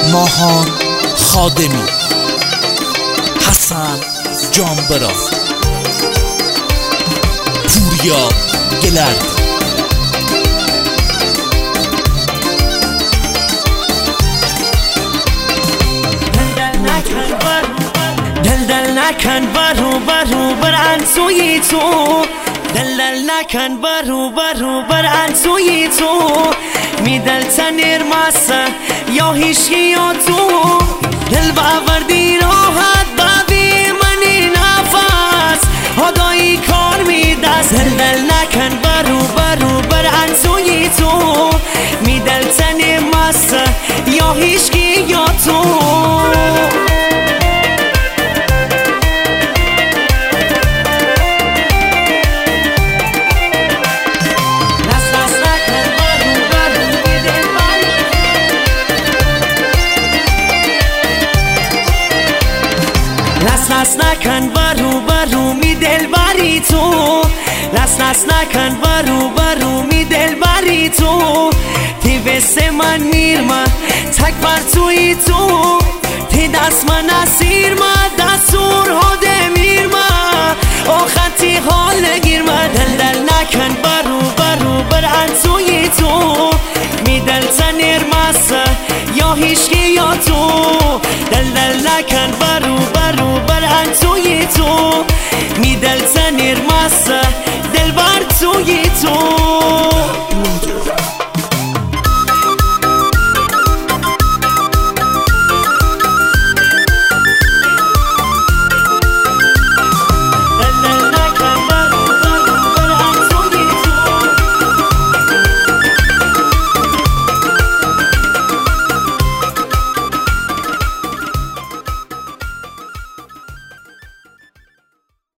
ماهان خادمی، حسن جانبرا، پوریا گلرد. دل نکن برو برن سوی تو، دل نکن برو برن سوی تو، میدل تنیر ماسه یا هیشگی یا تو، دل باوردی راحت بابی منی نفس هدایی کار میدست. دل نکن برو برن سوی تو، میدل تنیر ماسه یا هیشگی یا تو. لس نکن برو می دل بری تو، لس نکن برو می دل بری تو، تی بس من میرما تک بر توی تو، تی دست من اسیر ما دستور هده میرما آختی حال گیرما. دل نکن برو برن توی تو، می دل تنیر مسا یا هیشگی یا تو، دل نکن برو برن توی تو، می دل تنیر مسا دل بر توی تو.